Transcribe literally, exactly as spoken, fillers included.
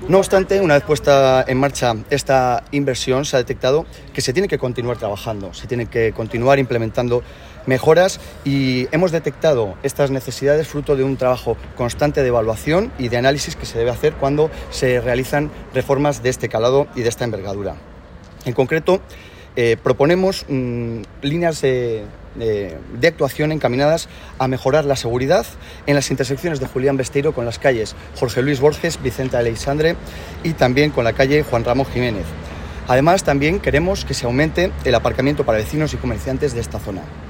No obstante, una vez puesta en marcha esta inversión, se ha detectado que se tiene que continuar trabajando, se tiene que continuar implementando mejoras y hemos detectado estas necesidades fruto de un trabajo constante de evaluación y de análisis que se debe hacer cuando se realizan reformas de este calado y de esta envergadura. En concreto, eh, proponemos mmm, líneas de, de, de actuación encaminadas a mejorar la seguridad en las intersecciones de Julián Besteiro con las calles Jorge Luis Borges, Vicente Aleixandre y también con la calle Juan Ramón Jiménez. Además, también queremos que se aumente el aparcamiento para vecinos y comerciantes de esta zona.